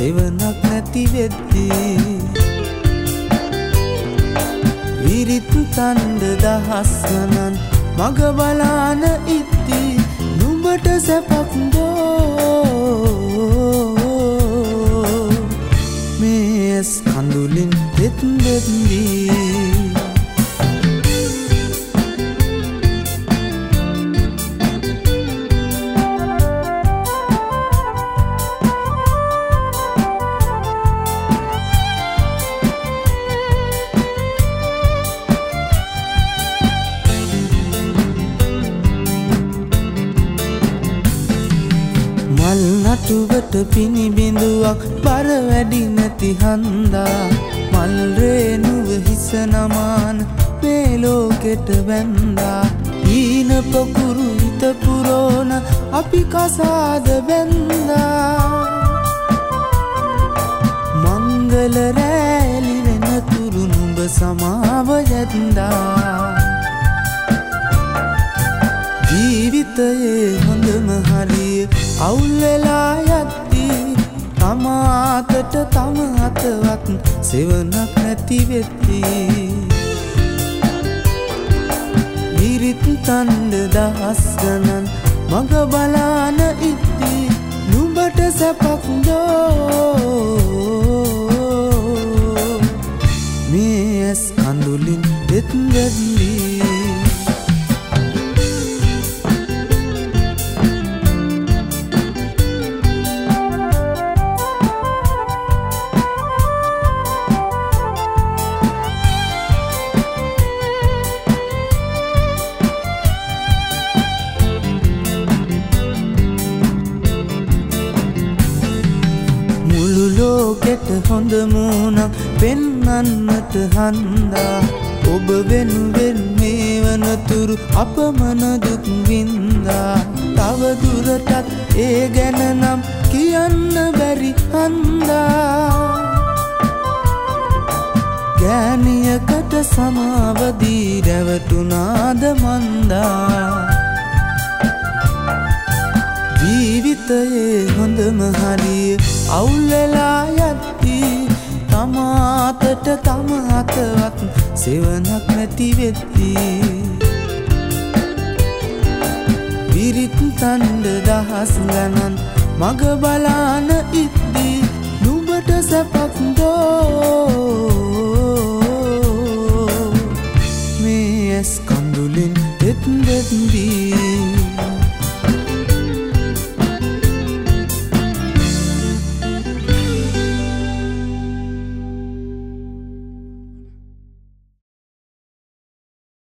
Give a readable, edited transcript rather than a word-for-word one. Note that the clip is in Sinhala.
සෙවණක් නැති වෙද්දී විරිත් තණ්ඩ දහස් ගණන් මග බලාන ඉද්දී නුඹට සැපක් දෝ මේ ඇස් කඳුලින් තෙත් වෙද්දී මල් නටුවට පිනිබිඳුවක් බර වැඩි නැති හන්දා මල් රේනුව හිස නමාන මේ ලෝකෙට වැන්දා ඊන පොකුරු හිත පුරෝන අපි කසාද වැන්දා මංගල රැලි වෙන තුරු නුඹ සමාව යැද්දා ජීවිතයේ හොඳම හරිය අවුල් වෙලා යද්දී තමාතට තම අතවත් සෙවණක් නැති වෙද්දී විරිත් තණ්ඩ දහස් ගණන් මග බලාන ඉද්දී නුඹට සැපක් දෝ මේ ඇස් කඳුලින් තෙත් වෙද්දී ලෝකෙට හොඳ මූණක් පෙන්වන්නට හන්දා ඔබ වෙනුවෙන් මේ වනතුරු අපමණ දුක් වින්දා තව දුරටත් ඒ ගැන නම් කියන්න බැරි හන්දා ගෑනියකට සමාවදී රැවටුනාද මන්දා ජීවිතයේ හොඳම හරිය අවුල් වෙලා යද්දී තමාතට තම අතවත් සෙවණක් නැති වෙද්දී විරිත් තණ්ඩ දහස් ගණන් මග බලාන ඉද්දී නුඹට සැපක් දෝ